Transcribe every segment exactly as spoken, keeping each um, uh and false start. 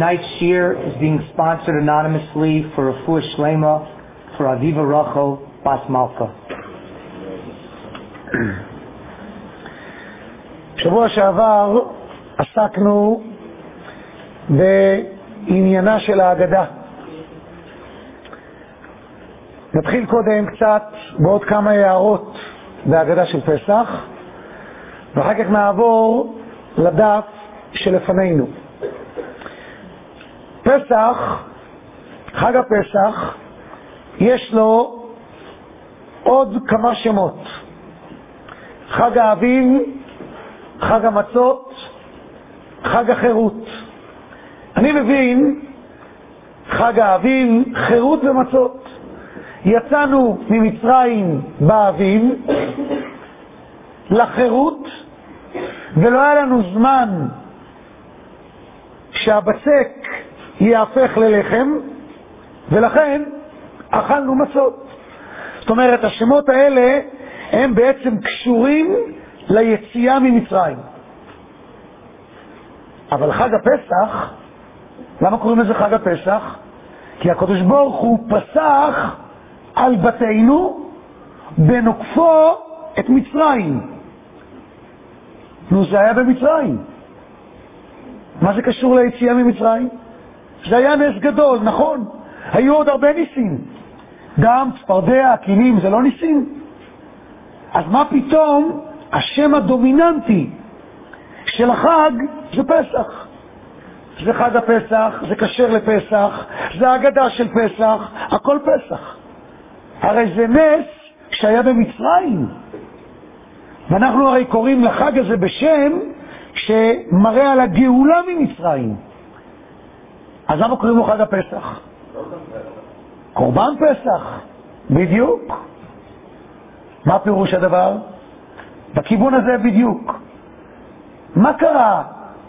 Tonight's shir is being sponsored anonymously for Refuah Shlema for Aviva Rachel Bas Malka. שבוע שעבר עסקנו בעניינה של ההגדה. נתחיל קודם קצת בעוד כמה הערות בהגדה של פסח, ואחר כך נעבור לדף שלפנינו. פסח, חג הפסח, יש לו עוד כמה שמות. חג האביב, חג המצות, חג החירות. אני מבין חג האביב, חירות ומצות. יצאנו ממצרים באביב לחירות, ולא היה לנו זמן שהבצק יהפך ללחם, ולכן אכלנו מצות. זאת אומרת, השמות האלה הם בעצם קשורים ליציאה ממצרים. אבל חג הפסח, למה קוראים לזה חג הפסח? כי הקדוש ברוך הוא פסח על בתינו בנוקפו את מצרים. נו, זה היה במצרים. מה זה קשור ליציאה ממצרים? זה היה נס גדול, נכון. היו עוד הרבה ניסים. דם, צפרדע, קינים, זה לא ניסים. אז מה פתאום השם הדומיננטי של החג זה פסח? זה חג הפסח, זה קשר לפסח, זה ההגדה של פסח, הכל פסח. הרי זה נס שהיה במצרים. ואנחנו הרי קוראים לחג הזה בשם שמראה על הגאולה ממצרים. אז למה קוראים לו חג הפסח? קורבן פסח, בדיוק. מה פירוש הדבר? בכיוון הזה בדיוק. מה קרה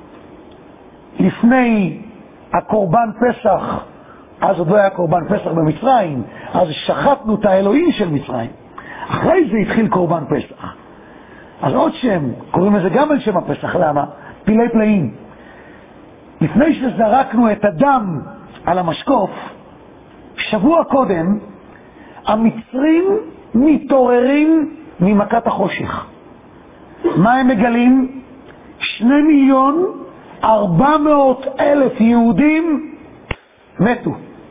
לפני הקורבן פסח? אז עוד לא היה קורבן פסח במצרים, אז שחטנו את האלוהים של מצרים. אחרי זה התחיל קורבן פסח. אז עוד שם, קוראים לזה גם על שם הפסח. למה? פילי פלאים. לפני שזרקנו את הדם על המשקוף, שבוע קודם, המצרים מתעוררים ממכת החושך. מה הם מגלים? שני מיליון ארבע מאות אלף יהודים מתו.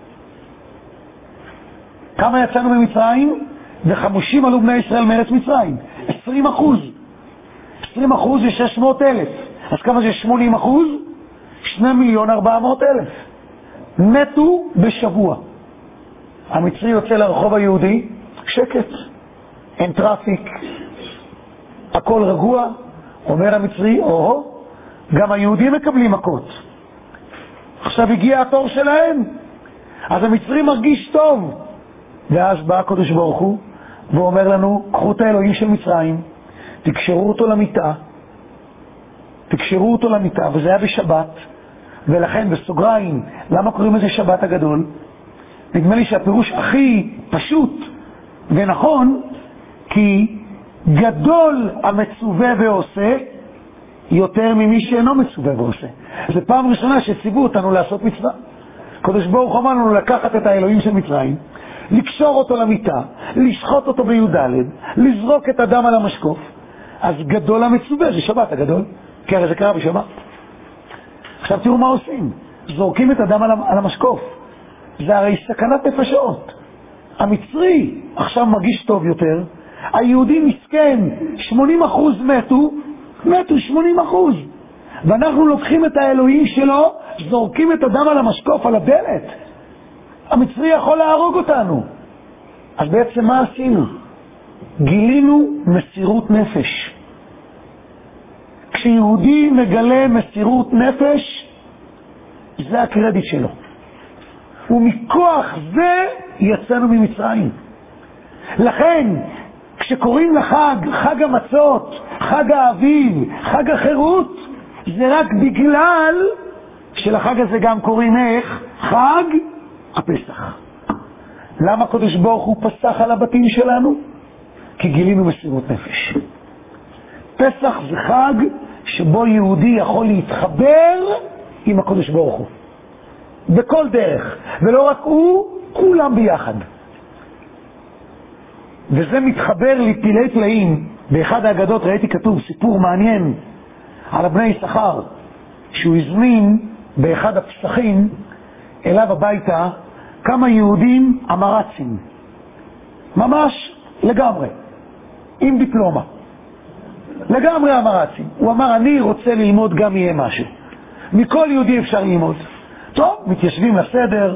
כמה יצאנו ממצרים? וחמושים עלו בני ישראל מארץ מצרים. עשרים אחוז. עשרים אחוז זה שש מאות אלף. אז כמה זה שמונים אחוז? שני מיליון ארבע מאות אלף. מתו בשבוע. המצרי יוצא לרחוב היהודי, שקט. אין טראפיק. הכל רגוע. אומר המצרי, או, גם היהודים מקבלים מכות. עכשיו הגיע התור שלהם. אז המצרי מרגיש טוב. ואז בא הקדוש ברוך הוא ואומר לנו, קחו את האלוהים של מצרים, תקשרו אותו למיטה, תקשרו אותו למיטה, וזה היה בשבת. ולכן בסוגריים, למה קוראים לזה שבת הגדול? נדמה לי שהפירוש הכי פשוט ונכון, כי גדול המצווה ועושה יותר ממי שאינו מצווה ועושה. זו פעם ראשונה שציוו אותנו לעשות מצווה. קדוש ברוך אמר לנו לקחת את האלוהים של מצרים, לקשור אותו למיטה, לשחוט אותו בי"ד, לזרוק את הדם על המשקוף. אז גדול המצווה, זה שבת הגדול, כי הרי זה קרה בשבת. עכשיו תראו מה עושים. זורקים את הדם על המשקוף. זה הרי סכנת נפשות. המצרי עכשיו מרגיש טוב יותר. היהודי מסכן, שמונים אחוז מתו, מתו שמונים אחוז. ואנחנו לוקחים את האלוהים שלו, זורקים את הדם על המשקוף, על הדלת. המצרי יכול להרוג אותנו. אז בעצם מה עשינו? גילינו מסירות נפש. כשיהודי מגלה מסירות נפש, זה הקרדיט שלו. ומכוח זה יצאנו ממצרים. לכן, כשקוראים לחג, חג המצות, חג האביב, חג החירות, זה רק בגלל שלחג הזה גם קוראים איך? חג הפסח. למה הקדוש ברוך הוא פסח על הבתים שלנו? כי גילינו מסירות נפש. פסח זה חג שבו יהודי יכול להתחבר עם הקדוש ברוך הוא. בכל דרך, ולא רק הוא, כולם ביחד. וזה מתחבר לפלאי פלאים. באחד האגדות ראיתי כתוב סיפור מעניין על בני יששכר, שהוא הזמין באחד הפסחים אליו הביתה כמה יהודים אמרצים, ממש לגמרי, עם דיפלומה, לגמרי אמרצים. הוא אמר, אני רוצה ללמוד גם יהיה משהו, מכל יהודי אפשר ללמוד. טוב, מתיישבים לסדר,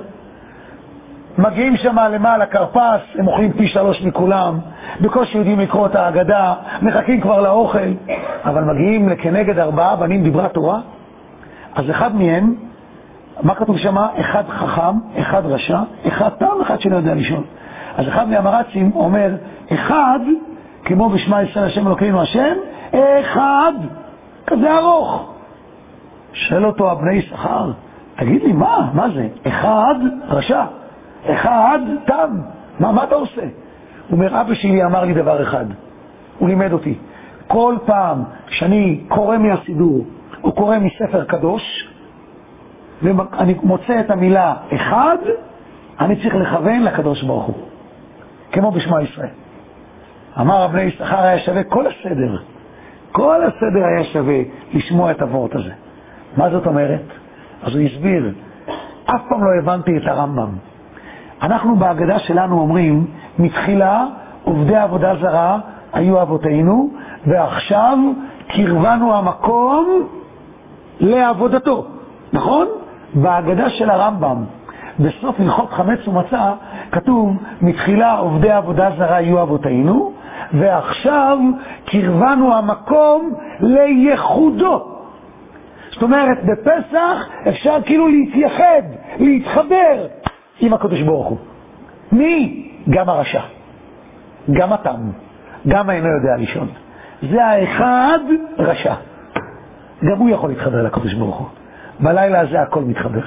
מגיעים שם למעלה קרפס, הם אוכלים פי שלוש מכולם, בקושי יודעים לקרוא את ההגדה, מחכים כבר לאוכל, אבל מגיעים לכנגד ארבעה בנים דיברה תורה. אז אחד מהם, מה כתוב שם? אחד חכם, אחד רשע, אחד תם, אחד שלא יודע לישון. אז אחד מהמרצים אומר, אחד, כמו בשמע ישראל השם אלוקינו השם, אחד, כזה ארוך. שואל אותו הבני יששכר, תגיד לי, מה? מה זה? אחד רשע, אחד תם, מה, מה אתה עושה? הוא אומר, אבא שלי אמר לי דבר אחד, הוא לימד אותי, כל פעם שאני קורא מהסידור, או קורא מספר קדוש, ואני מוצא את המילה אחד, אני צריך לכוון לקדוש ברוך הוא, כמו בשמע ישראל. אמר הבני יששכר, היה שווה כל הסדר, כל הסדר היה שווה לשמוע את הוורט הזה. מה זאת אומרת? אז הוא הסביר, אף פעם לא הבנתי את הרמב"ם. אנחנו בהגדה שלנו אומרים, מתחילה עובדי עבודה זרה היו אבותינו, ועכשיו קרבנו המקום לעבודתו. נכון? בהגדה של הרמב"ם, בסוף הלכות חמץ ומצה, כתוב, מתחילה עובדי עבודה זרה היו אבותינו, ועכשיו קרבנו המקום לייחודו. זאת אומרת, בפסח אפשר כאילו להתייחד, להתחבר עם הקדוש ברוך הוא. מי? גם הרשע, גם התם, גם אינו יודע לישון. זה האחד רשע. גם הוא יכול להתחבר לקדוש ברוך הוא. בלילה הזה הכל מתחבר.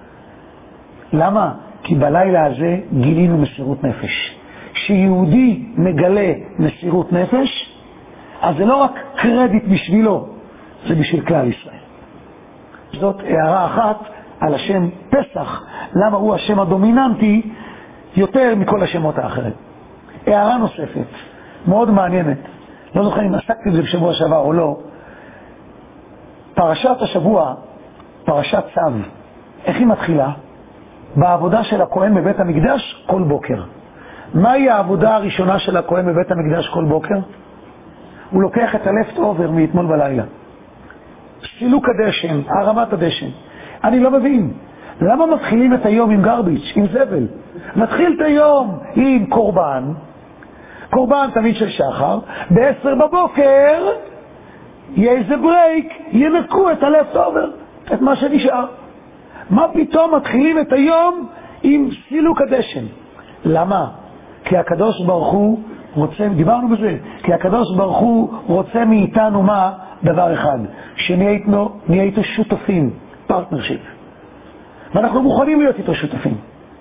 למה? כי בלילה הזה גילינו מסירות נפש. כשיהודי מגלה מסירות נפש, אז זה לא רק קרדיט בשבילו, זה בשביל כלל ישראל. זאת הערה אחת על השם פסח, למה הוא השם הדומיננטי יותר מכל השמות האחרים. הערה נוספת, מאוד מעניינת, לא זוכר אם עסקתי בזה בשבוע שעבר או לא, פרשת השבוע, פרשת צו, איך היא מתחילה? בעבודה של הכהן בבית המקדש כל בוקר. מהי העבודה הראשונה של הכהן בבית המקדש כל בוקר? הוא לוקח את הלפט אובר מאתמול בלילה, סילוק הדשן, הרמת הדשן. אני לא מבין, למה מתחילים את היום עם גרביץ', עם זבל? מתחיל את היום עם קורבן, קורבן תמיד של שחר, בעשר בבוקר יהיה איזה ברייק, ינקו את הלפט אובר, את מה שנשאר. מה פתאום מתחילים את היום עם סילוק הדשן? למה? כי הקדוש ברוך הוא רוצה, דיברנו בזה, כי הקדוש ברוך הוא רוצה מאיתנו מה? דבר אחד, שנהיה איתנו, נהיה איתו שותפים, פרטנרשיפ. ואנחנו מוכנים להיות איתו שותפים.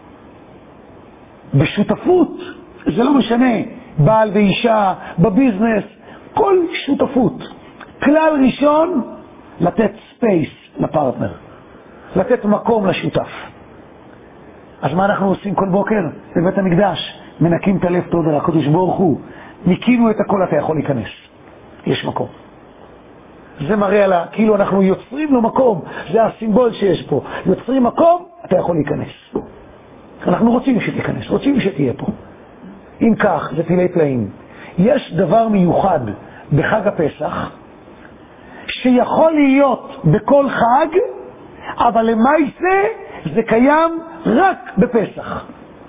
בשותפות, זה לא משנה, בעל ואישה, בביזנס, כל שותפות. כלל ראשון, לתת ספייס לפרטנר. לתת מקום לשותף. אז מה אנחנו עושים כל בוקר? בבית המקדש, מנקים את הלב תודה, הקדוש ברוך הוא. ניקינו את הכל, אתה יכול להיכנס. יש מקום. זה מראה לה, כאילו אנחנו יוצרים לו מקום, זה הסימבול שיש פה. יוצרים מקום, אתה יכול להיכנס. אנחנו רוצים שתיכנס, רוצים שתהיה פה. אם כך, זה פלאי פלאים. יש דבר מיוחד בחג הפסח, שיכול להיות בכל חג, אבל למעשה זה קיים רק בפסח.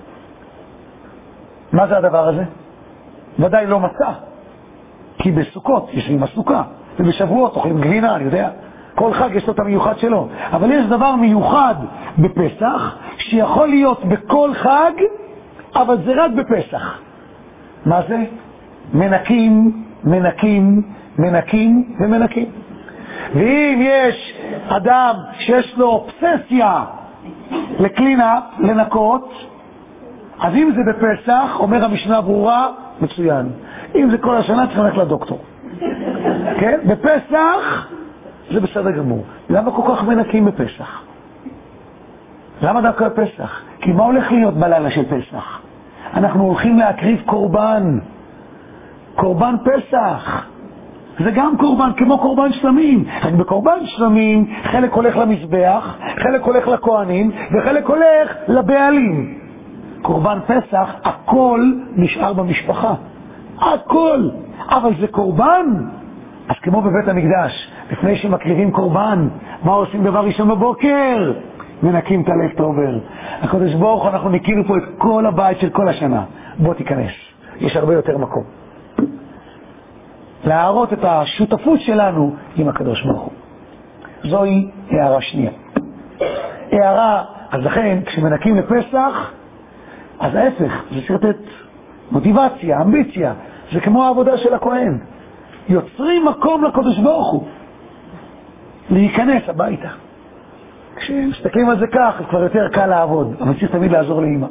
מה זה הדבר הזה? ודאי לא מצה, כי בסוכות יש לי מסוכה, ובשבועות אוכלים גבינה, אני יודע. כל חג יש לו את המיוחד שלו. אבל יש דבר מיוחד בפסח, שיכול להיות בכל חג, אבל זה רק בפסח. מה זה? מנקים, מנקים, מנקים ומנקים. ואם יש אדם שיש לו אובססיה לקלינה, לנקות, אז אם זה בפסח, אומר המשנה ברורה, מצוין. אם זה כל השנה, צריך ללכת לדוקטור. כן? בפסח זה בסדר גמור. למה כל כך מנקים בפסח? למה דווקא בפסח? כי מה הולך להיות בלילה של פסח? אנחנו הולכים להקריב קורבן. קורבן פסח. זה גם קורבן, כמו קורבן שלמים. רק בקורבן שלמים, חלק הולך למזבח, חלק הולך לכהנים, וחלק הולך לבעלים. קורבן פסח, הכל נשאר במשפחה. הכל. אבל זה קורבן. אז כמו בבית המקדש, לפני שמקריבים קורבן, מה עושים דבר ראשון בבוקר? מנקים את הלפטובר. הקדוש ברוך הוא, אנחנו ניקינו פה את כל הבית של כל השנה. בוא תיכנס. יש הרבה יותר מקום. להראות את השותפות שלנו עם הקדוש ברוך הוא. זוהי הערה שנייה. הערה, אז לכן, כשמנקים לפסח, אז ההפך, זה צריך לתת מוטיבציה, אמביציה. זה כמו העבודה של הכהן. יוצרים מקום לקדוש ברוך הוא. להיכנס הביתה. כשמסתכלים על זה כך, כבר יותר קל לעבוד. אבל צריך תמיד לעזור לאמא.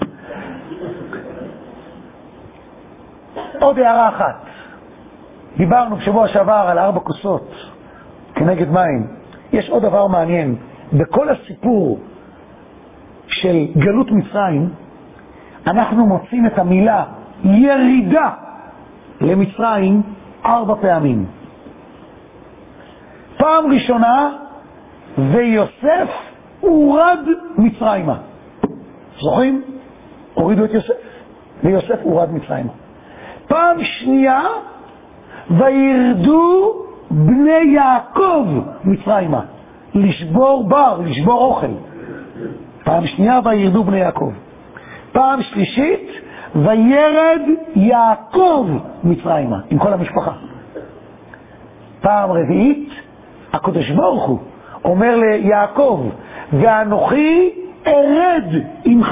עוד הערה אחת. דיברנו בשבוע שעבר על ארבע כוסות כנגד מים. יש עוד דבר מעניין. בכל הסיפור של גלות מצרים, אנחנו מוצאים את המילה ירידה למצרים ארבע פעמים. פעם ראשונה, ויוסף הורד מצרימה. זוכרים? הורידו את יוסף. ויוסף הורד מצרימה. פעם שנייה, וירדו בני יעקב מצרימה. לשבור בר, לשבור אוכל. פעם שנייה, וירדו בני יעקב. פעם שלישית, וירד יעקב מצרימה, עם כל המשפחה. פעם רביעית, הקדוש ברוך הוא אומר ליעקב, ואנוכי ארד עמך.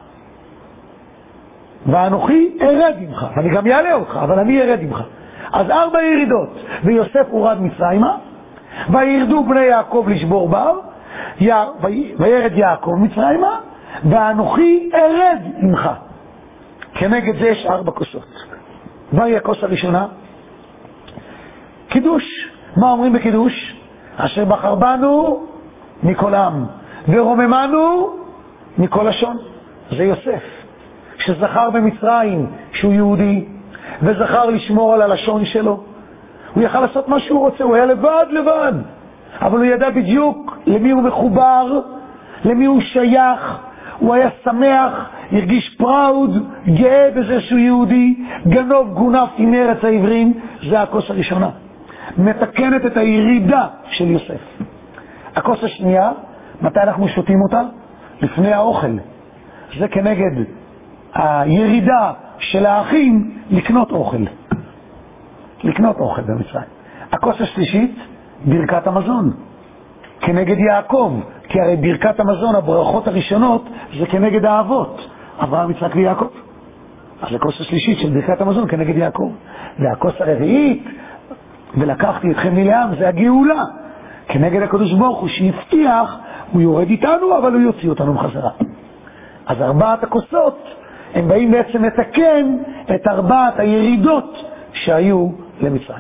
ואנוכי ארד עמך. אני גם יעלה אותך, אבל אני ארד עמך. אז ארבע ירידות, ויוסף הורד מצרימה, וירדו בני יעקב לשבור בר, י... וירד יעקב מצרימה, ואנוכי ארד עמך. כנגד זה יש ארבע כוסות. מהי הכוס הראשונה? קידוש. מה אומרים בקידוש? אשר בחר בנו מכל עם, ורוממנו מכל לשון. זה יוסף, שזכר במצרים שהוא יהודי, וזכר לשמור על הלשון שלו. הוא יכל לעשות מה שהוא רוצה, הוא היה לבד לבד. אבל הוא ידע בדיוק למי הוא מחובר, למי הוא שייך. הוא היה שמח, הרגיש פראוד, גאה בזה שהוא יהודי, גנוב גונב עם ארץ העברים. זה הכוס הראשונה. מתקנת את הירידה של יוסף. הכוס השנייה, מתי אנחנו שותים אותה? לפני האוכל. זה כנגד הירידה של האחים לקנות אוכל. לקנות אוכל במצרים. הכוס השלישית, ברכת המזון. כנגד יעקב. כי הרי ברכת המזון, הברכות הראשונות, זה כנגד האבות. אברהם, יצחק ויעקב. אז הכוס השלישית של ברכת המזון כנגד יעקב. והכוס הרביעית, ולקחתי אתכם מלעם, זה הגאולה. כנגד הקדוש ברוך הוא שהבטיח, הוא יורד איתנו, אבל הוא יוציא אותנו בחזרה. אז ארבעת הכוסות, הם באים בעצם לתקן את ארבעת הירידות שהיו למצרים.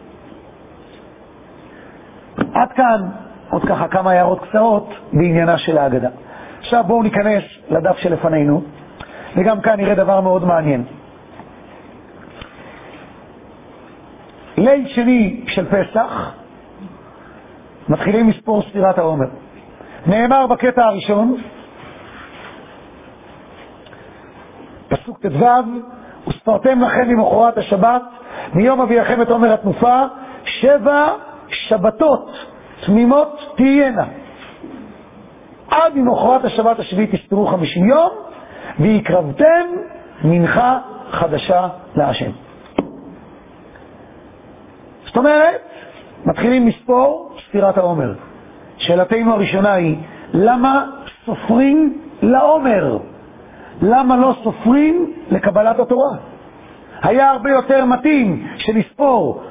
עד כאן, עוד ככה כמה הערות קצרות בעניינה של ההגדה. עכשיו בואו ניכנס לדף שלפנינו, וגם כאן נראה דבר מאוד מעניין. ליל שני של פסח, מתחילים מספור ספירת העומר. נאמר בקטע הראשון, פסוק תדו, וספרתם לכם ממחרת השבת, מיום אביכם את עומר התנופה, שבע שבתות תמימות תהיינה. עד ממחרת השבת השביעית תספרו חמישים יום, ויקרבתם מנחה חדשה להשם. זאת אומרת, מתחילים מספור ספירת העומר. שאלתנו הראשונה היא, למה סופרים לעומר? למה לא סופרים לקבלת התורה? היה הרבה יותר מתאים שנספור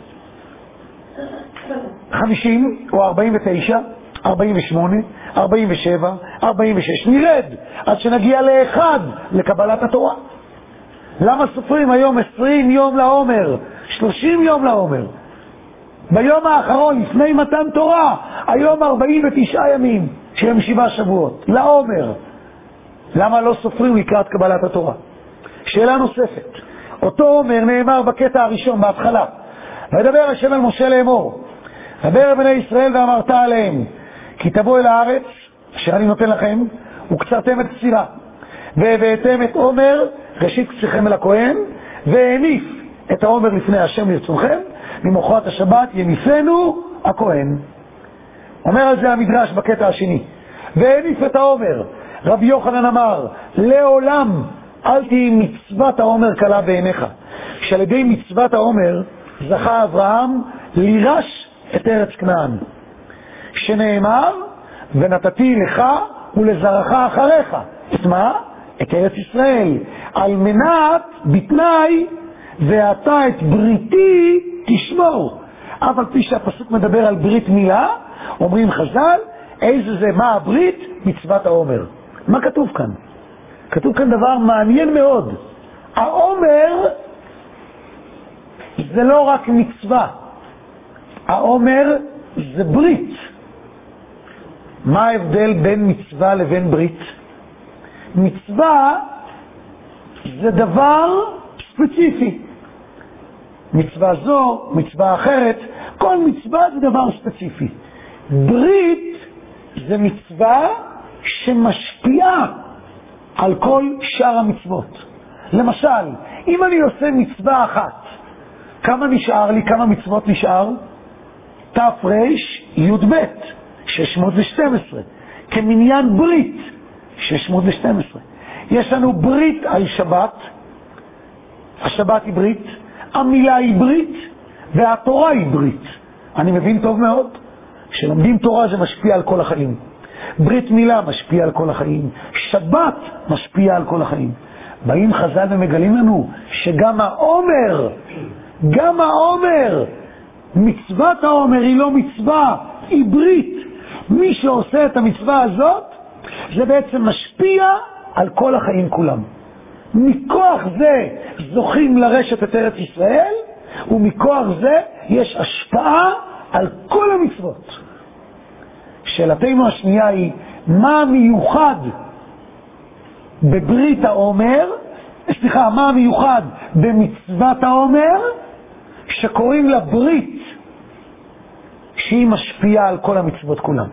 חמישים או ארבעים ותשע, ארבעים ושמונה, ארבעים ושבע, ארבעים ושש, נרד עד שנגיע לאחד לקבלת התורה. למה סופרים היום עשרים יום לעומר, שלושים יום לעומר? ביום האחרון לפני מתן תורה, היום ארבעים ותשעה ימים. שהם שבעה שבועות, לעומר. למה לא סופרים לקראת קבלת התורה? שאלה נוספת. אותו עומר נאמר בקטע הראשון, בהתחלה. וידבר השם אל משה לאמור, דבר אל בני ישראל ואמרת עליהם, כי תבוא אל הארץ, אשר אני נותן לכם, וקצרתם את קצירה, והבאתם את עומר, ראשית קציכם אל הכהן, והניף את העומר לפני השם לרצונכם, ממחרת השבת יניפנו הכהן. אומר על זה המדרש בקטע השני. והניף את העומר, רבי יוחנן אמר, לעולם אל תהי מצוות העומר קלה בעיניך. שעל ידי מצוות העומר זכה אברהם לירש את ארץ כנען. שנאמר, ונתתי לך ולזרעך אחריך. את מה? את ארץ ישראל. על מנת, בתנאי, ואתה את בריתי תשמור. אף על פי שהפסוק מדבר על ברית מילה, אומרים חז"ל, איזה זה, מה הברית? מצוות העומר. מה כתוב כאן? כתוב כאן דבר מעניין מאוד. העומר זה לא רק מצווה. העומר זה ברית. מה ההבדל בין מצווה לבין ברית? מצווה זה דבר ספציפי. מצווה זו, מצווה אחרת, כל מצווה זה דבר ספציפי. ברית זה מצווה שמשפיעה על כל שאר המצוות. למשל, אם אני עושה מצווה אחת, כמה נשאר לי, כמה מצוות נשאר? תר"ש י"ב, שש מאות ושתים עשרה. כמניין ברית, שש מאות ושתים עשרה. יש לנו ברית על שבת, השבת היא ברית, המילה היא ברית, והתורה היא ברית. אני מבין טוב מאוד, כשלומדים תורה זה משפיע על כל החיים. ברית מילה משפיע על כל החיים, שבת משפיע על כל החיים. באים חז"ל ומגלים לנו שגם העומר, גם העומר, מצוות העומר היא לא מצווה, היא ברית. מי שעושה את המצווה הזאת, זה בעצם משפיע על כל החיים כולם. מכוח זה זוכים לרשת את ארץ ישראל, ומכוח זה יש השפעה על כל המצוות. שאלתנו השנייה היא, מה מיוחד בברית העומר, סליחה, מה מיוחד במצוות העומר, שקוראים לה ברית, שהיא משפיעה על כל המצוות כולם.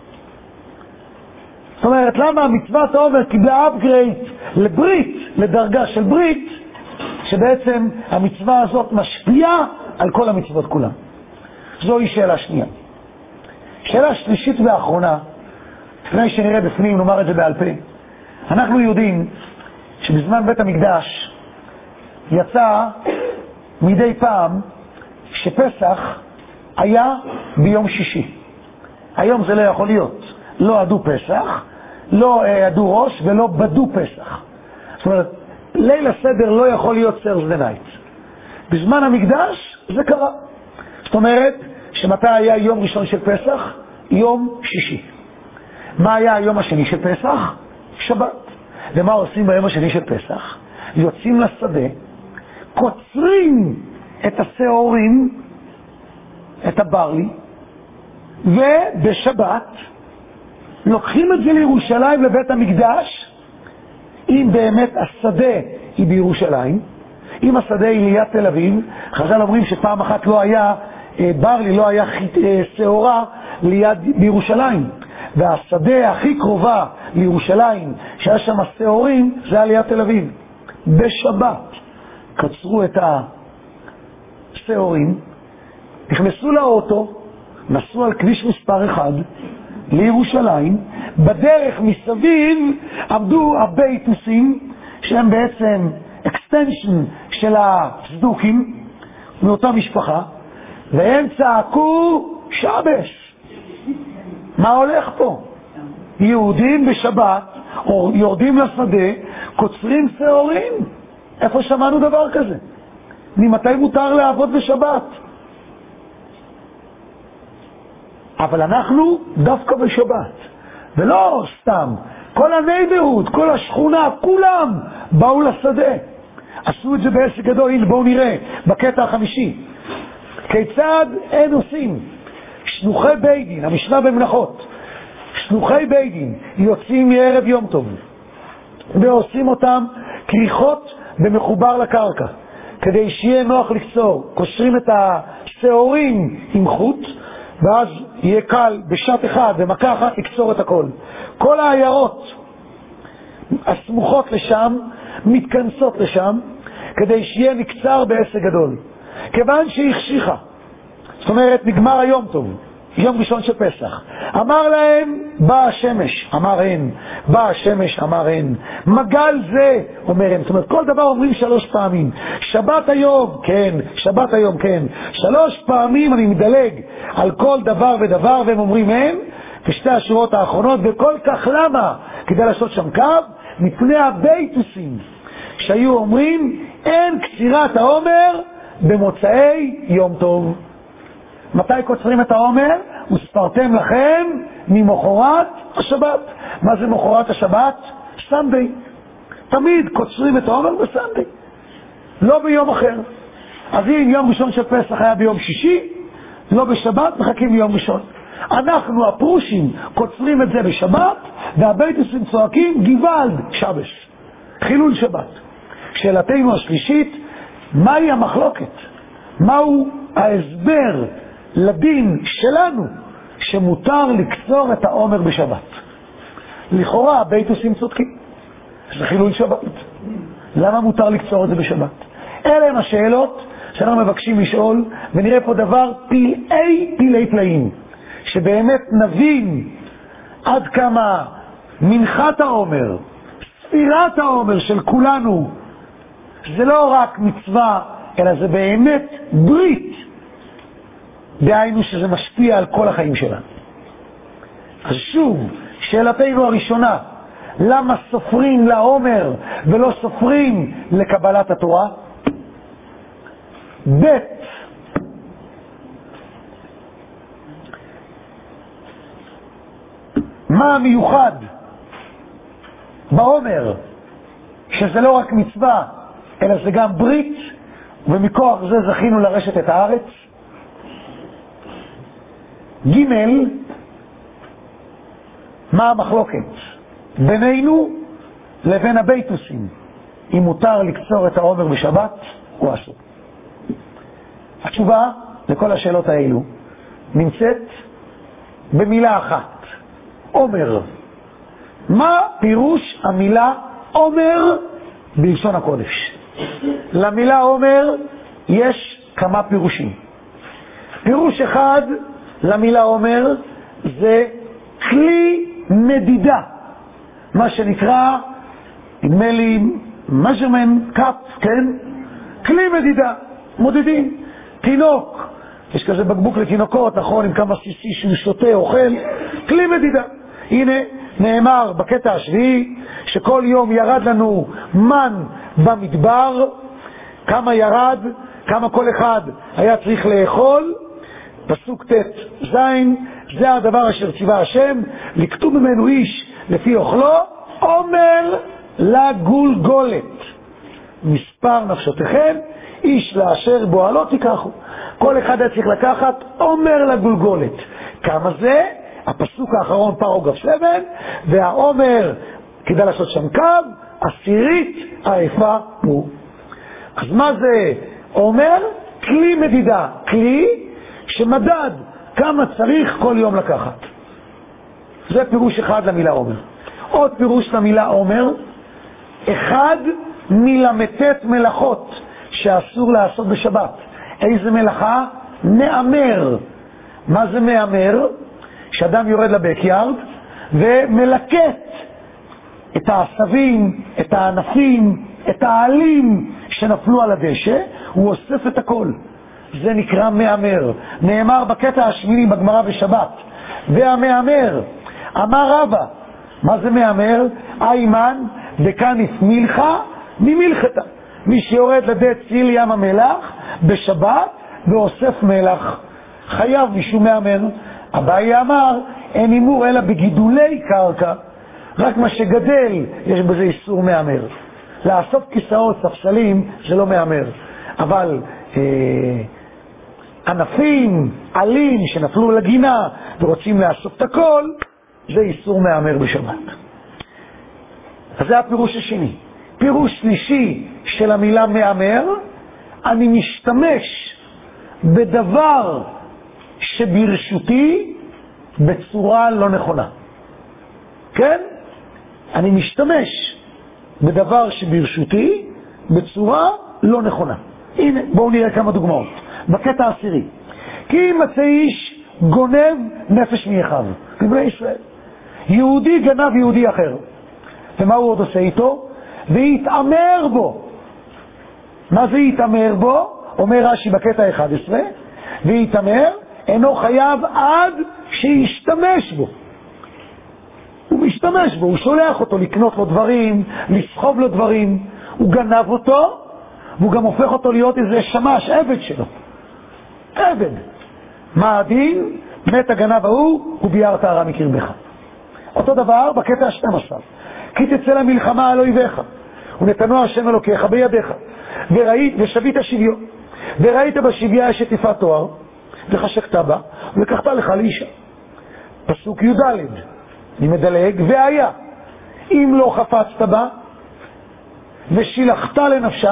זאת אומרת, למה מצוות העומר קיבלה upgrade לברית, לדרגה של ברית, שבעצם המצווה הזאת משפיעה על כל המצוות כולם. זוהי שאלה שנייה. שאלה שלישית ואחרונה, לפני שנראה בפנים, נאמר את זה בעל פה. אנחנו יודעים שבזמן בית המקדש יצא מדי פעם שפסח היה ביום שישי. היום זה לא יכול להיות. לא עדו פסח, לא עדו ראש ולא בדו פסח. זאת אומרת, ליל הסדר לא יכול להיות Thursday night. בזמן המקדש זה קרה. זאת אומרת, שמתי היה יום ראשון של פסח? יום שישי. מה היה היום השני של פסח? שבת. ומה עושים ביום השני של פסח? יוצאים לשדה, קוצרים את השעורים, את הברלי, ובשבת לוקחים את זה לירושלים, לבית המקדש. אם באמת השדה היא בירושלים, אם השדה היא ליד תל אביב, חז"ל אומרים שפעם אחת לא היה ברלי, לא היה שעורה ליד בירושלים, והשדה הכי קרובה לירושלים שהיה שם שעורים זה היה ליד תל אביב. בשבת קצרו את השעורים, נכנסו לאוטו, נסעו על כביש מספר אחד לירושלים, בדרך מסביב עמדו הבית נוסעים שהם בעצם אקסטנשן של הצדוקים מאותה משפחה, והם צעקו שבש. מה הולך פה? יהודים בשבת או יורדים לשדה, קוצרים שעורים. איפה שמענו דבר כזה? ממתי מותר לעבוד בשבת? אבל אנחנו דווקא בשבת, ולא סתם, כל הנייברהוד, כל השכונה, כולם באו לשדה. עשו את זה בעסק גדול. הנה בואו נראה בקטע החמישי כיצד הם עושים. שלוחי בית דין, המשנה במנחות, שלוחי בית דין יוצאים מערב יום טוב ועושים אותם כריכות במחובר לקרקע כדי שיהיה נוח לקצור, קושרים את השעורים עם חוט ואז יהיה קל בשעת אחד ומכה אחת לקצור את הכל. כל העיירות הסמוכות לשם מתכנסות לשם כדי שיהיה נקצר בעסק גדול, כיוון שהיא החשיכה. זאת אומרת נגמר היום טוב, יום ראשון של פסח. אמר להם בא השמש, אמר אין, בא השמש, אמר אין, מגל זה, אומר אין. זאת אומרת כל דבר אומרים שלוש פעמים. שבת היום, כן, שבת היום, כן. שלוש פעמים אני מדלג על כל דבר ודבר והם אומרים אין, בשתי השורות האחרונות. וכל כך למה? כדי לעשות שם קו מפני הביתוסים שהיו אומרים אין קצירת העומר במוצאי יום טוב. מתי קוצרים את העומר? וספרתם לכם ממחרת השבת. מה זה מחרת השבת? סנדי. תמיד קוצרים את העומר בסנדי, לא ביום אחר. אז אם יום ראשון של פסח היה ביום שישי, לא בשבת, מחכים ליום ראשון. אנחנו הפרושים קוצרים את זה בשבת, והביתוסים צועקים גיוולד שבש, חילול שבת. שאלתנו השלישית, מהי המחלוקת? מהו ההסבר לדין שלנו שמותר לקצור את העומר בשבת? לכאורה הביתוסים צודקים, זה חילול שבת. למה מותר לקצור את זה בשבת? אלה הם השאלות שאנחנו מבקשים לשאול, ונראה פה דבר פלאי פלאי פלאים, שבאמת נבין עד כמה מנחת העומר, ספירת העומר של כולנו, זה לא רק מצווה, אלא זה באמת ברית. דהיינו שזה משפיע על כל החיים שלנו. אז שוב, שאלתנו הראשונה, למה סופרים לעומר ולא סופרים לקבלת התורה? ב' מה המיוחד בעומר? שזה לא רק מצווה, אלא זה גם ברית, ומכוח זה זכינו לרשת את הארץ. ג' מה המחלוקת בינינו לבין הביתוסים, אם מותר לקצור את העומר בשבת או אסור? התשובה לכל השאלות האלו נמצאת במילה אחת, עומר. מה פירוש המילה עומר בלשון הקודש? למילה עומר יש כמה פירושים. פירוש אחד למילה עומר זה כלי מדידה, מה שנקרא, נדמה לי, measurement cup, כן? כלי מדידה, מודדים. תינוק, יש כזה בקבוק לתינוקות, נכון, עם כמה סיסי שהוא שותה, אוכל, כלי מדידה. הנה, נאמר בקטע השביעי, שכל יום ירד לנו מן במדבר, כמה ירד, כמה כל אחד היה צריך לאכול, פסוק ת' זין, זה הדבר אשר ציווה השם, לקטו ממנו איש לפי אוכלו, עומר לגולגולת. מספר נפשותיכם, איש לאשר בועלו תיקחו. כל אחד היה צריך לקחת עומר לגולגולת. כמה זה? הפסוק האחרון פרוגרף שבע, והעומר, כדאי לעשות שם קו, עשירית העיפה הוא. אז מה זה עומר? כלי מדידה, כלי שמדד כמה צריך כל יום לקחת. זה פירוש אחד למילה עומר. עוד פירוש למילה עומר, אחד מלמתת מלאכות שאסור לעשות בשבת. איזה מלאכה? מאמר. מה זה מאמר? שאדם יורד לבקיארד ומלקט את העשבים, את הענפים, את העלים שנפלו על הדשא, הוא אוסף את הכל. זה נקרא מאמר. נאמר בקטע השמיני בגמרא בשבת, והמאמר, אמר רבא, מה זה מאמר? איימן דקניף מלחה ממלחתה. מי שיורד לדעת ציל ים המלח בשבת ואוסף מלח, חייב משום מאמר. אביי אמר, אין אימור אלא בגידולי קרקע, רק מה שגדל יש בזה איסור מאמר. לאסוף כיסאות, ספסלים, זה לא מאמר. אבל אה, ענפים, עלים שנפלו לגינה ורוצים לאסוף את הכל, זה איסור מהמר בשבת. אז זה הפירוש השני. פירוש שלישי של המילה מהמר, אני משתמש בדבר שברשותי בצורה לא נכונה. כן? אני משתמש בדבר שברשותי בצורה לא נכונה. הנה, בואו נראה כמה דוגמאות. בקטע העשירי. כי אם מצא איש גונב נפש מאחיו, בבני ישראל. יהודי גנב יהודי אחר. ומה הוא עוד עושה איתו? והתאמר בו. מה זה התאמר בו? אומר רש"י בקטע אחד עשרה, והתאמר אינו חייב עד שישתמש בו. הוא משתמש בו, הוא שולח אותו לקנות לו דברים, לסחוב לו דברים, הוא גנב אותו, והוא גם הופך אותו להיות איזה שמש, עבד שלו. עבד. מה הדין? מת הגנב ההוא, וביארת הרע מקרבך. אותו דבר בקטע ה-שנים עשר. כי תצא למלחמה על אויביך, ונתנו השם אלוקיך בידיך, וראית, ושבית שביו, וראית בשביה אשת יפת תואר, וחשקת בה, ולקחת לך לאישה. פסוק י"ד, אני מדלג, והיה, אם לא חפצת בה, ושילחת לנפשה,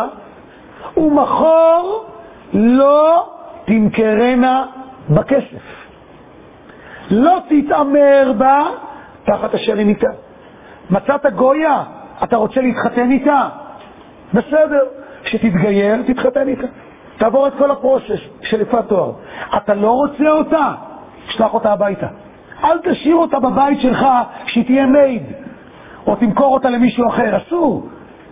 ומחור לא תמכרנה בכסף. לא תתאמר בה תחת אשר היא ניתה. מצאת גויה, אתה רוצה להתחתן איתה? בסדר, שתתגייר, תתחתן איתה. תעבור את כל הפרוסס של יפת תואר. אתה לא רוצה אותה, שלח אותה הביתה. אל תשאיר אותה בבית שלך שהיא תהיה מייד, או תמכור אותה למישהו אחר. אסור.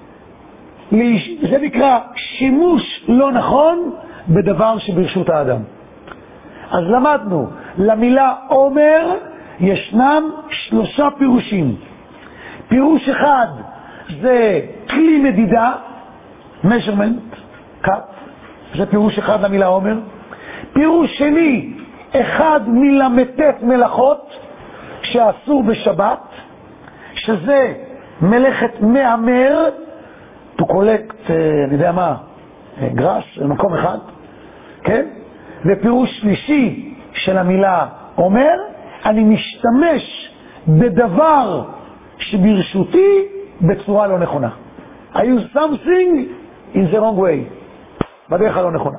זה נקרא שימוש לא נכון בדבר שברשות האדם. אז למדנו, למילה עומר ישנם שלושה פירושים. פירוש אחד זה כלי מדידה, measurement, קאט, זה פירוש אחד למילה עומר. פירוש שני, אחד מלמתת מלאכות שאסור בשבת, שזה מלאכת מהמר, to collect, אני יודע מה, גרס, במקום אחד, כן? ופירוש שלישי של המילה עומר, אני משתמש בדבר שברשותי בצורה לא נכונה. I use something in the wrong way, בדרך הלא נכונה.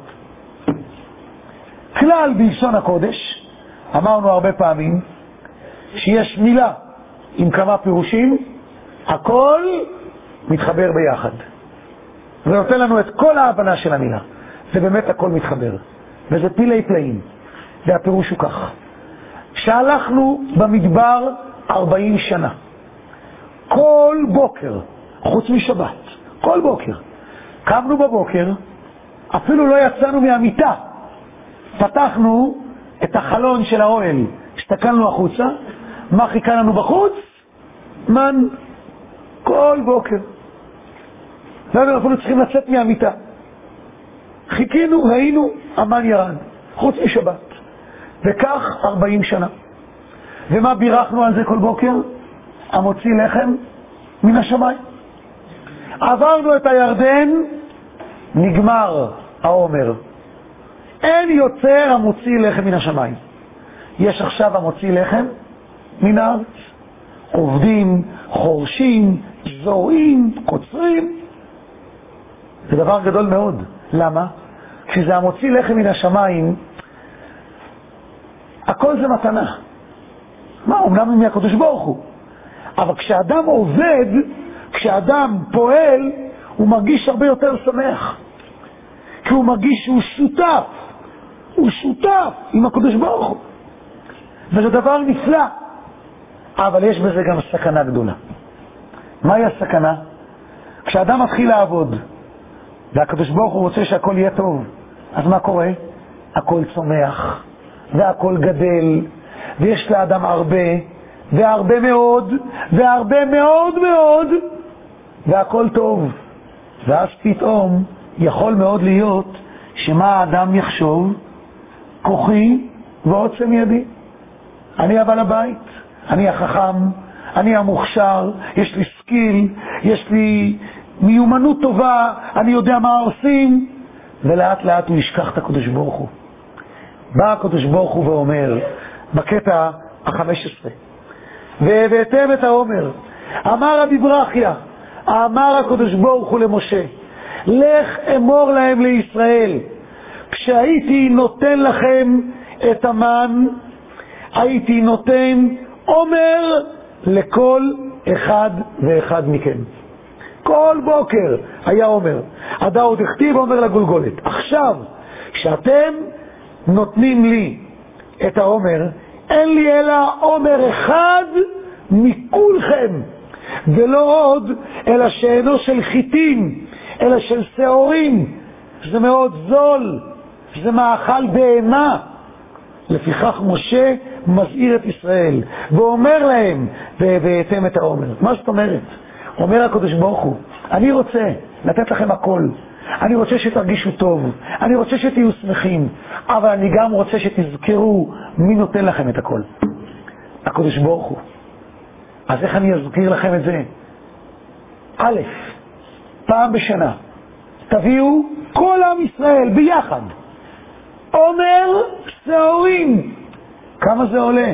כלל בלשון הקודש, אמרנו הרבה פעמים, שיש מילה עם כמה פירושים, הכל מתחבר ביחד. זה נותן לנו את כל ההבנה של המילה. זה באמת הכל מתחבר. וזה פילי פלאים. והפירוש הוא כך. שהלכנו במדבר ארבעים שנה. כל בוקר, חוץ משבת, כל בוקר, קמנו בבוקר, אפילו לא יצאנו מהמיטה. פתחנו את החלון של האוהל, הסתכלנו החוצה, מה חיכה לנו בחוץ? מן. כל בוקר. ואנחנו אפילו צריכים לצאת מהמיטה. חיכינו, ראינו, המן ירד, חוץ משבת. וכך ארבעים שנה. ומה בירכנו על זה כל בוקר? המוציא לחם מן השמיים. עברנו את הירדן, נגמר העומר. אין יוצר המוציא לחם מן השמיים. יש עכשיו המוציא לחם מן הארץ. עובדים, חורשים, זורעים, קוצרים. זה דבר גדול מאוד. למה? כשזה המוציא לחם מן השמיים, הכל זה מתנה. מה? אומנם מהקדוש ברוך הוא. אבל כשאדם עובד, כשאדם פועל, הוא מרגיש הרבה יותר שמח. כי הוא מרגיש שהוא שותף. הוא שותף עם הקדוש ברוך הוא. וזה דבר נפלא. אבל יש בזה גם סכנה גדולה. מהי הסכנה? כשאדם מתחיל לעבוד, והקדוש ברוך הוא רוצה שהכל יהיה טוב, אז מה קורה? הכל צומח, והכל גדל, ויש לאדם הרבה, והרבה מאוד, והרבה מאוד מאוד, והכל טוב. ואז פתאום יכול מאוד להיות שמה האדם יחשוב? כוחי ועוצם ידי. אני הבעל הבית, אני החכם, אני המוכשר, יש לי סקיל, יש לי מיומנות טובה, אני יודע מה עושים, ולאט לאט הוא ישכח את הקדוש ברוך הוא. בא הקדוש ברוך הוא ואומר, בקטע ה-חמש עשרה, והבאתם את העומר. אמר רבי ברכיה, אמר הקדוש ברוך הוא למשה, לך אמור להם לישראל, כשהייתי נותן לכם את המן, הייתי נותן עומר לכל אחד ואחד מכם. כל בוקר היה עומר. עדה עוד הכתיב עומר לגולגולת. עכשיו, כשאתם נותנים לי את העומר, אין לי אלא עומר אחד מכולכם, ולא עוד אלא שאינו של חיטים, אלא של שעורים. זה מאוד זול, זה מאכל בהמה. לפיכך משה מזהיר את ישראל ואומר להם, והבאתם את העומר. מה זאת אומרת? אומר הקדוש ברוך הוא, אני רוצה לתת לכם הכל, אני רוצה שתרגישו טוב, אני רוצה שתהיו שמחים, אבל אני גם רוצה שתזכרו מי נותן לכם את הכל. הקדוש ברוך הוא. אז איך אני אזכיר לכם את זה? א', פעם בשנה תביאו כל עם ישראל ביחד עומר שעורים. כמה זה עולה?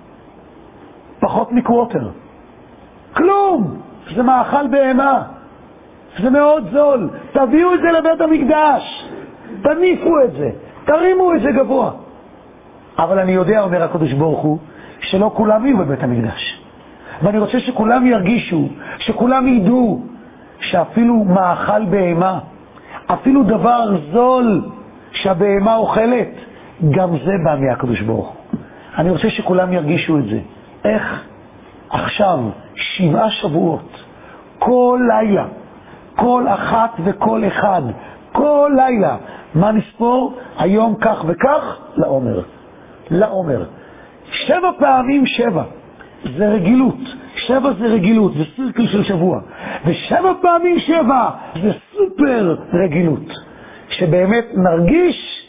פחות מקווטר. כלום. זה מאכל בהמה. זה מאוד זול. תביאו את זה לבית המקדש, תניפו את זה, תרימו את זה גבוה. אבל אני יודע, אומר הקדוש ברוך הוא, שלא כולם יהיו בבית המקדש, ואני רוצה שכולם ירגישו, שכולם ידעו שאפילו מאכל בהמה, אפילו דבר זול שהבהמה אוכלת, גם זה בא מהקדוש ברוך הוא. אני רוצה שכולם ירגישו את זה. איך? עכשיו שבעה שבועות, כל לילה, כל אחת וכל אחד, כל לילה, מה נספור? היום כך וכך לעומר. לעומר. שבע פעמים שבע. זה רגילות. שבע זה רגילות, זה סירקל של שבוע. ושבע פעמים שבע זה סופר רגילות. שבאמת נרגיש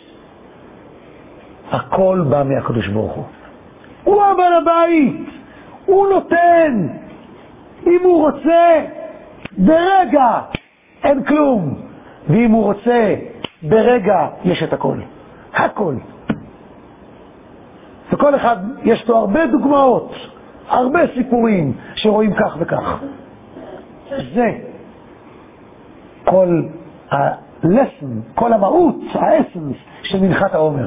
הכל בא מהקדוש ברוך הוא. הוא הבעל הבית. הוא נותן. אם הוא רוצה, ברגע אין כלום. ואם הוא רוצה, ברגע יש את הכל. הכל. וכל אחד יש לו הרבה דוגמאות, הרבה סיפורים שרואים כך וכך. זה כל הלסן, כל המהות, האסנס של מנחת העומר.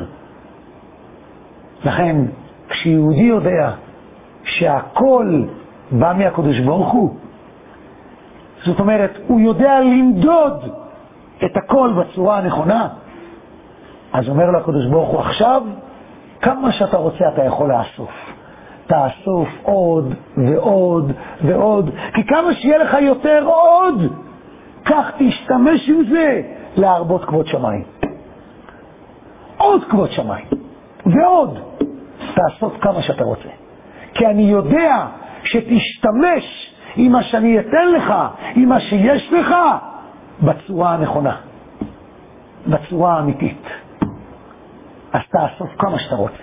לכן, כשיהודי יודע שהכל בא מהקדוש ברוך הוא, זאת אומרת, הוא יודע למדוד את הכל בצורה הנכונה, אז אומר לו הקדוש ברוך הוא, עכשיו, כמה שאתה רוצה אתה יכול לאסוף. תאסוף עוד ועוד ועוד, כי כמה שיהיה לך יותר עוד, כך תשתמש עם זה להרבות כבוד שמיים. עוד כבוד שמיים. ועוד. תאסוף כמה שאתה רוצה. כי אני יודע שתשתמש עם מה שאני אתן לך, עם מה שיש לך, בצורה הנכונה. בצורה האמיתית. אז תאסוף כמה שאתה רוצה.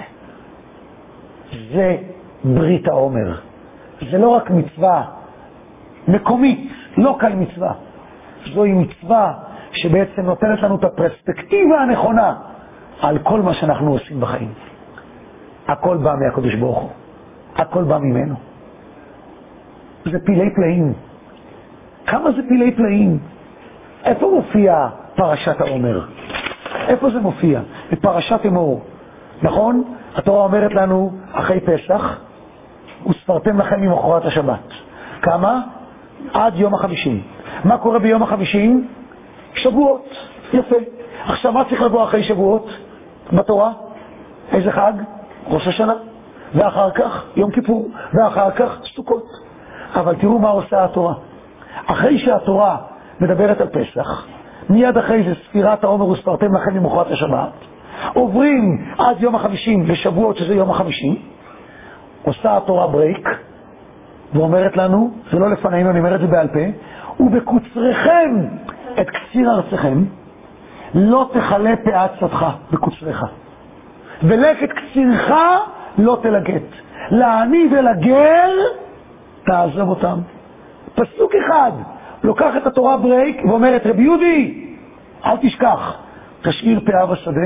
זה ברית העומר. זה לא רק מצווה מקומית, לא כאן מצווה. זוהי מצווה שבעצם נותנת לנו את הפרספקטיבה הנכונה על כל מה שאנחנו עושים בחיים. הכל בא מהקדוש ברוך הוא. הכל בא ממנו. זה פילי פלאים. כמה זה פילי פלאים? איפה מופיע פרשת העומר? איפה זה מופיע? בפרשת אמור. נכון? התורה אומרת לנו אחרי פסח, וספרתם לכם ממחרת השבת. כמה? עד יום החמישים. מה קורה ביום החמישים? שבועות. יפה. עכשיו מה צריך לבוא אחרי שבועות? בתורה? איזה חג? ראש השנה. ואחר כך יום כיפור. ואחר כך סוכות. אבל תראו מה עושה התורה. אחרי שהתורה מדברת על פסח, מיד אחרי זה ספירת העומר וספרתם לכם ממחרת השבת, עוברים עד יום החמישים לשבועות שזה יום החמישים, עושה התורה ברייק ואומרת לנו, זה לא לפנינו, אני אומר את זה בעל פה, ובקוצריכם את קציר ארצכם לא תחלה פאת שדך בקוצריך, ולקט קצירך לא תלגט, לעני ולגר תעזוב אותם. פסוק אחד לוקח את התורה ברייק ואומרת, רבי יהודי, אל תשכח, תשאיר פאה בשדה,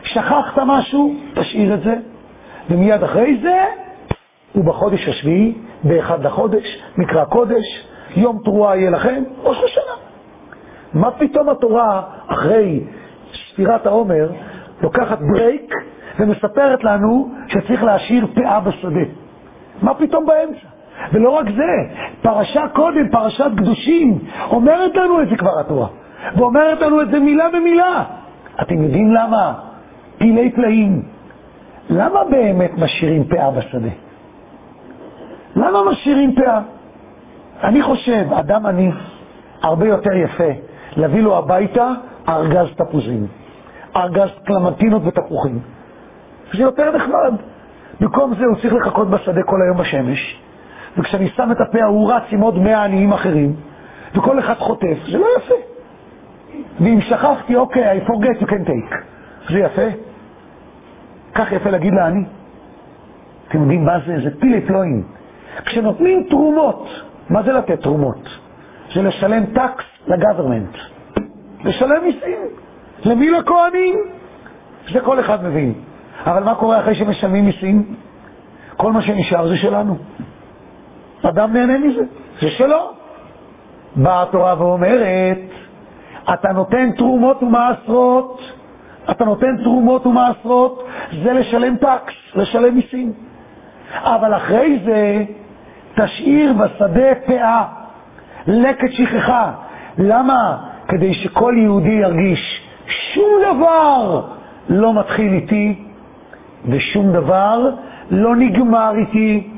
שכחת משהו, תשאיר את זה, ומיד אחרי זה, ובחודש השביעי, באחד לחודש, מקרא קודש, יום תרועה יהיה לכם, ראש השנה. מה פתאום התורה, אחרי ספירת העומר, לוקחת ברייק ומספרת לנו שצריך להשאיר פאה בשדה? מה פתאום באמצע? ולא רק זה, פרשה קודם, פרשת קדושים, אומרת לנו את זה כבר התורה, ואומרת לנו את זה מילה במילה. אתם יודעים למה? פילי פלאים. למה באמת משאירים פאה בשדה? למה משאירים פאה? אני חושב, אדם עני, הרבה יותר יפה להביא לו הביתה ארגז תפוזים, ארגז קלמנטינות ותפוחים. זה יותר נחמד. במקום זה הוא צריך לחכות בשדה כל היום בשמש, וכשאני שם את הפה הוא רץ עם עוד מאה עניים אחרים, וכל אחד חוטף. זה לא יפה. ואם שכחתי, אוקיי, I forget you can take. זה יפה? כך יפה להגיד לעני. אתם יודעים מה זה? זה פילי פלואים. כשנותנים תרומות, מה זה לתת תרומות? זה לשלם טקס לגוורמנט. לשלם מיסים. למי? לכהנים? זה כל אחד מבין. אבל מה קורה אחרי שמשלמים מיסים? כל מה שנשאר זה שלנו. אדם נהנה מזה. זה שלו. באה התורה ואומרת, אתה נותן תרומות ומעשרות, אתה נותן תרומות ומעשרות, זה לשלם טקס, לשלם מיסים. אבל אחרי זה, תשאיר בשדה פאה, לקט שכחה. למה? כדי שכל יהודי ירגיש, שום דבר לא מתחיל איתי, ושום דבר לא נגמר איתי.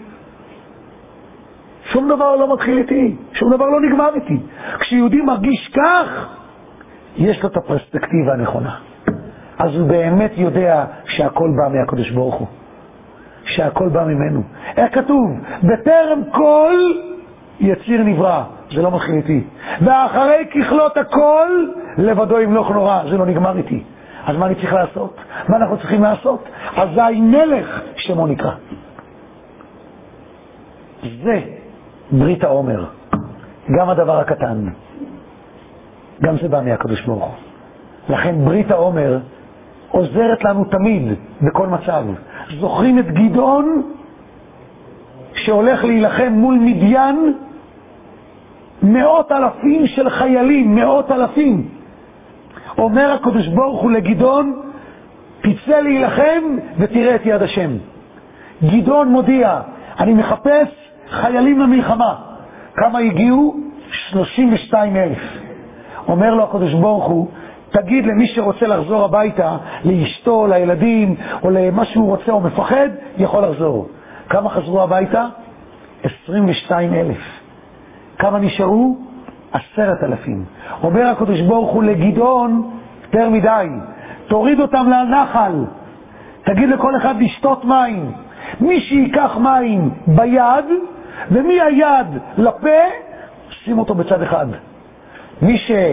שום דבר לא מתחיל איתי, שום דבר לא נגמר איתי. כשיהודי מרגיש כך, יש לו את הפרספקטיבה הנכונה. אז הוא באמת יודע שהכל בא מהקדוש ברוך הוא. שהכל בא ממנו. איך כתוב? בטרם כל יציר נברא. זה לא מתחיל איתי. ואחרי ככלות הכל, לבדו ימלוך נורא. זה לא נגמר איתי. אז מה אני צריך לעשות? מה אנחנו צריכים לעשות? אזי מלך שמו נקרא. זה ברית העומר. גם הדבר הקטן. גם זה בא מהקדוש ברוך הוא. לכן ברית העומר עוזרת לנו תמיד, בכל מצב. זוכרים את גדעון שהולך להילחם מול מדיין? מאות אלפים של חיילים, מאות אלפים. אומר הקדוש ברוך הוא לגדעון, תצא להילחם ותראה את יד השם. גדעון מודיע, אני מחפש חיילים למלחמה. כמה הגיעו? שלושים ושתיים אלף. אומר לו הקדוש ברוך הוא, תגיד למי שרוצה לחזור הביתה, לאשתו, לילדים, או למה שהוא רוצה או מפחד, יכול לחזור. כמה חזרו הביתה? עשרים ושתיים אלף. כמה נשארו? עשרת אלפים. אומר הקדוש ברוך הוא לגדעון, יותר מדי, תוריד אותם לנחל, תגיד לכל אחד לשתות מים. מי שיקח מים ביד, ומי היד לפה, שים אותו בצד אחד. מי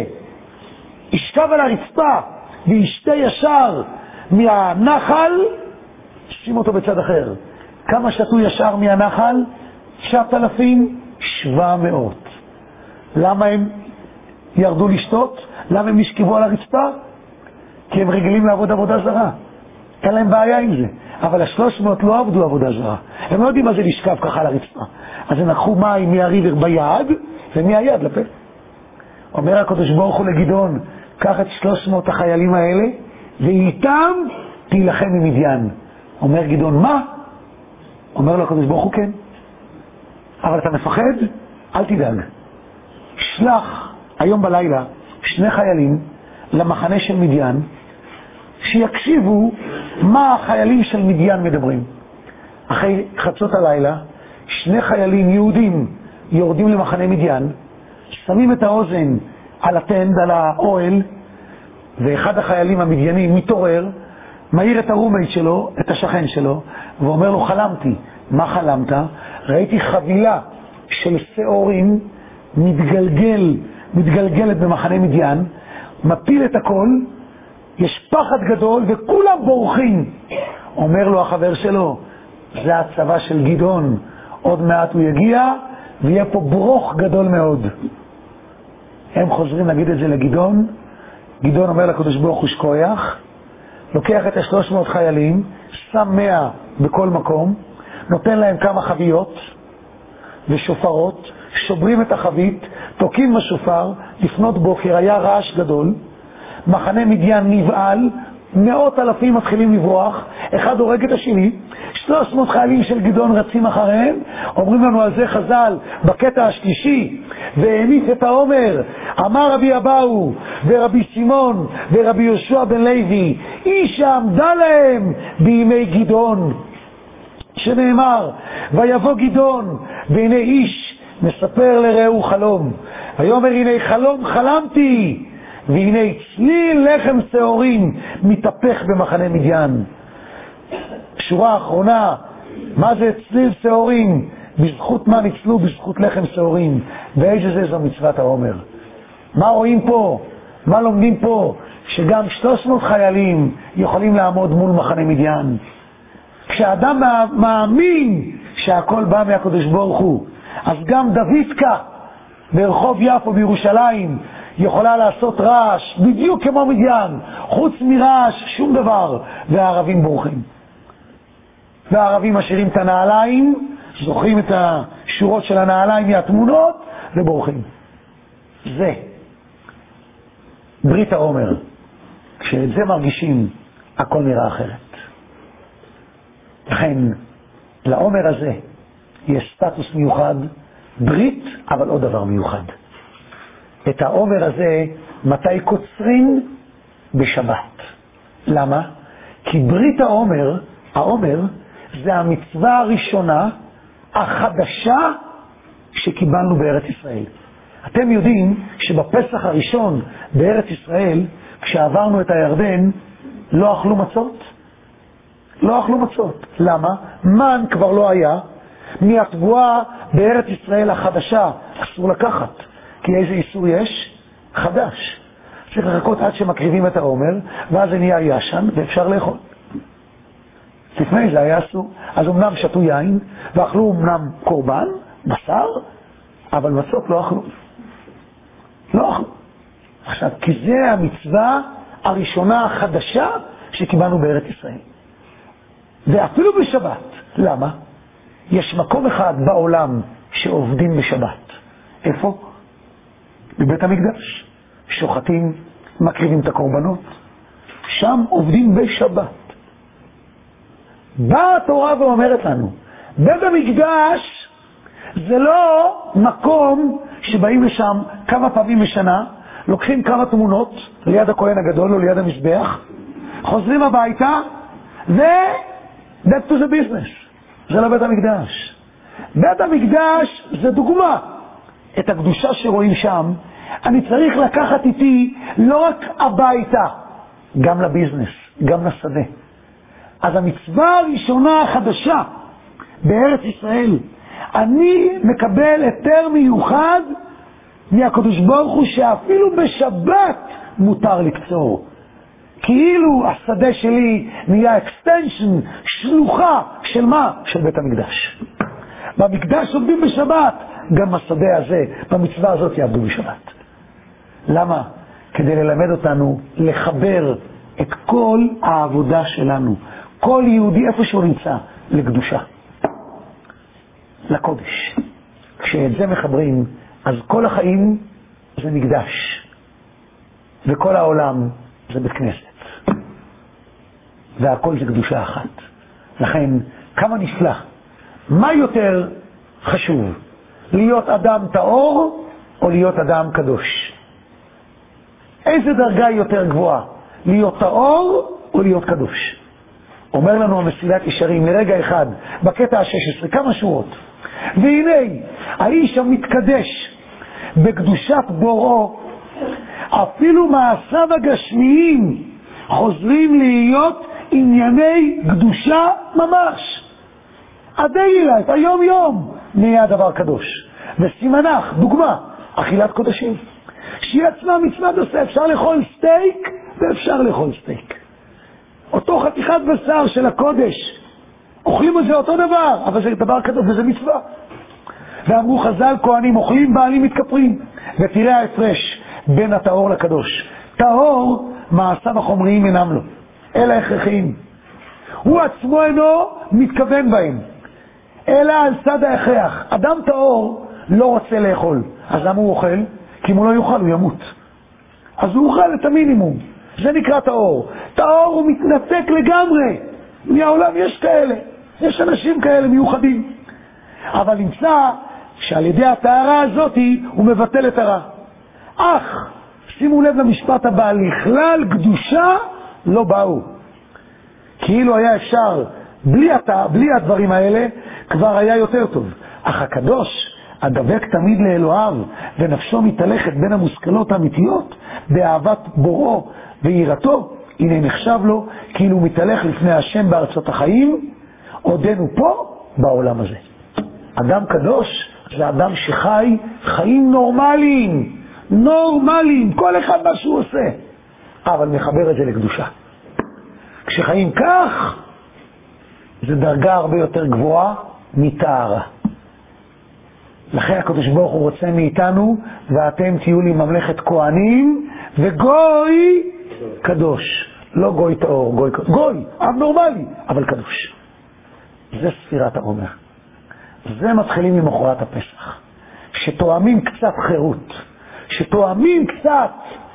שישכב על הרצפה וישתה ישר מהנחל, שים אותו בצד אחר. כמה שתו ישר מהנחל? תשעת אלפים שבע מאות. למה הם ירדו לשתות? למה הם נשכבו על הרצפה? כי הם רגילים לעבוד עבודה זרה. אין להם בעיה עם זה. אבל השלוש מאות לא עבדו עבודה זרה. הם לא יודעים מה זה לשכב ככה על הרצפה. אז הם לקחו מים מהריבר ביד ומהיד לפה. אומר הקדוש ברוך הוא לגדעון, קח את שלוש מאות החיילים האלה ואיתם תילחם עם מדיין. אומר גדעון, מה? אומר לו הקדוש ברוך הוא, כן. אבל אתה מפחד? אל תדאג. שלח היום בלילה שני חיילים למחנה של מדיין, שיקשיבו מה החיילים של מדיין מדברים. אחרי חצות הלילה, שני חיילים יהודים יורדים למחנה מדיין, שמים את האוזן על הטנד, על האוהל, ואחד החיילים המדיינים מתעורר, מעיר את הרומייט שלו, את השכן שלו, ואומר לו, חלמתי. מה חלמת? ראיתי חבילה של שעורים מתגלגל, מתגלגלת במחנה מדיין, מפיל את הכל, יש פחד גדול וכולם בורחים. אומר לו החבר שלו, זה הצבא של גדעון, עוד מעט הוא יגיע ויהיה פה ברוך גדול מאוד. הם חוזרים להגיד את זה לגדעון. גדעון אומר לקדוש ברוך הוא שכוח, לוקח את ה-שלוש מאות חיילים, שם מאה בכל מקום, נותן להם כמה חביות, ושופרות, שוברים את החבית, תוקים בשופר, לפנות בוקר היה רעש גדול, מחנה מדיין נבעל, מאות אלפים מתחילים לברוח, אחד הורג את השני, שלוש מאות חיילים של גדעון רצים אחריהם, אומרים לנו על זה חז"ל בקטע השלישי, והעמיס את העומר, אמר רבי אבאו ורבי שמעון ורבי יהושע בן לוי, איש שעמדה להם בימי גדעון, שנאמר, ויבוא גדעון והנה איש מספר לרעהו חלום, ויאמר הנה חלום חלמתי, והנה צליל לחם שעורים מתהפך במחנה מדיין. שורה אחרונה, מה זה צליל שעורים? בזכות מה ניצלו? בזכות לחם שעורים. ואיזה זה זו מצוות העומר. מה רואים פה? מה לומדים פה? שגם שלוש מאות חיילים יכולים לעמוד מול מחנה מדיין. כשאדם מאמין שהכל בא מהקדוש ברוך הוא, אז גם דוידקה ברחוב יפו בירושלים יכולה לעשות רעש בדיוק כמו מדיין, חוץ מרעש שום דבר, והערבים בורחים. והערבים משאירים את הנעליים, זוכרים את השורות של הנעליים מהתמונות ובורחים. זה ברית העומר. כשאת זה מרגישים, הכל נראה אחרת. לכן לעומר הזה יש סטטוס מיוחד, ברית, אבל עוד דבר מיוחד. את העומר הזה מתי קוצרים? בשבת. למה? כי ברית העומר, העומר זה המצווה הראשונה החדשה שקיבלנו בארץ ישראל. אתם יודעים שבפסח הראשון בארץ ישראל, כשעברנו את הירדן, לא אכלו מצות? לא אכלו מצות. למה? מן כבר לא היה. מהתבואה בארץ ישראל החדשה אסור לקחת. כי איזה איסור יש? חדש. צריך לחכות עד שמקריבים את העומר, ואז זה נהיה ישן ואפשר לאכול. לפני זה היה אסור. אז אמנם שתו יין, ואכלו אמנם קורבן, בשר, אבל מצות לא אכלו. לא אכלו. עכשיו, כי זה המצווה הראשונה החדשה שקיבלנו בארץ ישראל. ואפילו בשבת. למה? יש מקום אחד בעולם שעובדים בשבת. איפה? בבית המקדש. שוחטים, מקריבים את הקורבנות. שם עובדים בשבת. באה התורה ואומרת לנו, בית המקדש זה לא מקום שבאים לשם כמה פעמים בשנה, לוקחים כמה תמונות ליד הכהן הגדול או ליד המזבח, חוזרים הביתה ו... back to the business. זה לא בית המקדש. בית המקדש זה דוגמה. את הקדושה שרואים שם, אני צריך לקחת איתי לא רק הביתה, גם לביזנס, גם לשדה. אז המצווה הראשונה החדשה בארץ ישראל, אני מקבל היתר מיוחד מהקדוש ברוך הוא שאפילו בשבת מותר לקצור. כאילו השדה שלי נהיה אקסטנשן, שלוחה של מה? של בית המקדש. במקדש עובדים בשבת, גם השדה הזה, במצווה הזאת יעבדו בשבת. למה? כדי ללמד אותנו לחבר את כל העבודה שלנו, כל יהודי איפה שהוא נמצא, לקדושה, לקודש. כשאת זה מחברים, אז כל החיים זה מקדש, וכל העולם זה בית כנסת, והכל זה קדושה אחת. לכן, כמה נפלא, מה יותר חשוב, להיות אדם טהור או להיות אדם קדוש? איזה דרגה יותר גבוהה, להיות טהור או להיות קדוש? אומר לנו המסילת ישרים לרגע אחד בקטע ה-שש עשרה, כמה שורות. והנה, האיש המתקדש בקדושת בוראו, אפילו מעשיו הגשמיים חוזרים להיות ענייני קדושה ממש. הדיילי לייף, היום יום, נהיה דבר קדוש. וסימנך, דוגמה, אכילת קודשים. שהיא עצמה מצוות עושה, אפשר לאכול סטייק ואפשר לאכול סטייק. אותו חתיכת בשר של הקודש, אוכלים את זה אותו דבר, אבל זה דבר קדוש וזה מצווה. ואמרו חז"ל, כהנים אוכלים, בעלים מתכפרים. ותראה ההפרש בין הטהור לקדוש. טהור, מעשיו החומריים אינם לו, אלא הכרחיים. הוא עצמו אינו מתכוון בהם. אלא על צד ההכרח. אדם טהור לא רוצה לאכול, אז למה הוא אוכל? כי אם הוא לא יאכל הוא ימות. אז הוא אוכל את המינימום. זה נקרא טהור. טהור הוא מתנתק לגמרי. מהעולם יש כאלה. יש אנשים כאלה מיוחדים. אבל נמצא שעל ידי הטהרה הזאת הוא מבטל את הרע. אך, שימו לב למשפט הבא, לכלל קדושה לא באו. כאילו היה אפשר, בלי, הת... בלי הדברים האלה, כבר היה יותר טוב. אך הקדוש, הדבק תמיד לאלוהיו, ונפשו מתהלכת בין המושכלות האמיתיות, באהבת בוראו ויראתו, הנה נחשב לו, כאילו הוא מתהלך לפני השם בארצות החיים, עודנו פה בעולם הזה. אדם קדוש זה אדם שחי חיים נורמליים, נורמליים, כל אחד מה שהוא עושה, אבל מחבר את זה לקדושה. כשחיים כך, זה דרגה הרבה יותר גבוהה מטהרה. לכן הקדוש ברוך הוא רוצה מאיתנו, ואתם תהיו לי ממלכת כהנים וגוי קדוש. לא גוי טהור, גוי קדוש. גוי, עם נורמלי, אבל קדוש. זה ספירת העומר. זה מתחילים ממחרת הפסח. שתואמים קצת חירות. שתואמים קצת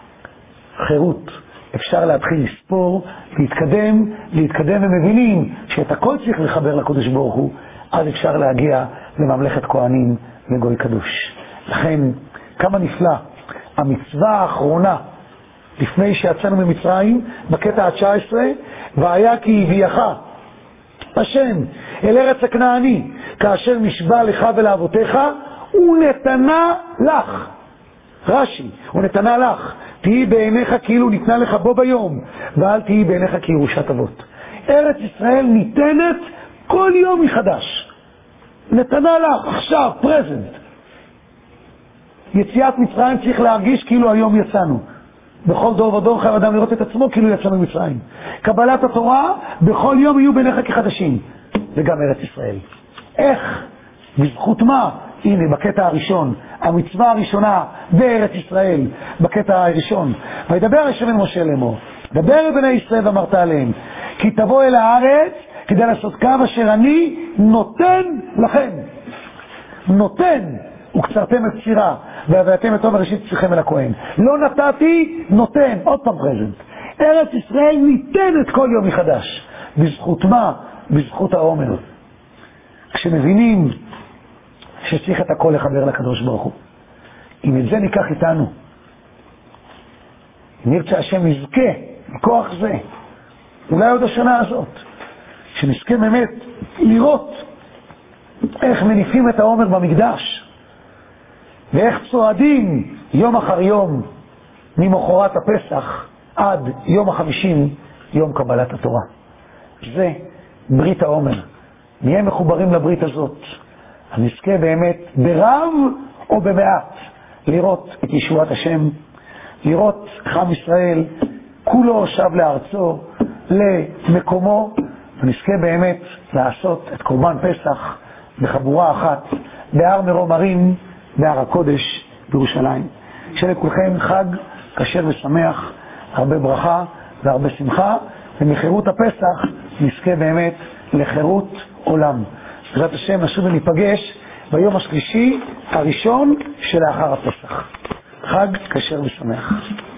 חירות. אפשר להתחיל לספור, להתקדם, להתקדם ומבינים שאת הכל צריך לחבר לקדוש ברוך הוא, אז אפשר להגיע לממלכת כהנים וגוי קדוש. לכן, כמה נפלא, המצווה האחרונה, לפני שיצאנו ממצרים, בקטע ה-תשע עשרה, והיה כי הביאך השם אל ארץ הכנעני, כאשר נשבע לך ולאבותיך, הוא נתנה לך. רש"י, הוא נתנה לך, תהי בעיניך כאילו ניתנה לך בו ביום, ואל תהי בעיניך כירושת אבות. ארץ ישראל ניתנת כל יום מחדש. נתנה לך, עכשיו, פרזנט. יציאת מצרים צריך להרגיש כאילו היום יצאנו. בכל דור ודור חייב אדם לראות את עצמו כאילו יצאנו ממצרים. קבלת התורה, בכל יום יהיו בעיניך כחדשים. וגם ארץ ישראל. איך? בזכות מה? הנה, בקטע הראשון, המצווה הראשונה בארץ ישראל, בקטע הראשון. וידבר השם אל משה לאמור, דבר אל בני ישראל ואמרת עליהם, כי תבוא אל הארץ כדי לעשות קו אשר אני נותן לכם. נותן, וקצרתם את צירה, והבאתם את טוב הראשית צריכם אל הכהן. לא נתתי, נותן, עוד פעם פרזנט. ארץ ישראל ניתנת כל יום מחדש. בזכות מה? בזכות העומר. כשמבינים שצריך את הכל לחבר לקדוש ברוך הוא. אם את זה ניקח איתנו, אם נרצה השם נזכה מכוח זה, אולי עוד השנה הזאת, שנזכה באמת לראות איך מניפים את העומר במקדש, ואיך צועדים יום אחר יום ממחרת הפסח עד יום החמישים, יום קבלת התורה. זה ברית העומר. נהיה מחוברים לברית הזאת. נזכה באמת ברב או במעט לראות את ישועת השם, לראות עם ישראל כולו שב לארצו, למקומו, ונזכה באמת לעשות את קורבן פסח בחבורה אחת בהר מרום הרים, בהר הקודש בירושלים. שלכולכם חג כשר ושמח, הרבה ברכה והרבה שמחה, ומחירות הפסח נזכה באמת לחירות עולם. בעזרת השם נשוב וניפגש ביום השלישי הראשון שלאחר הפסח. חג כשר ושמח.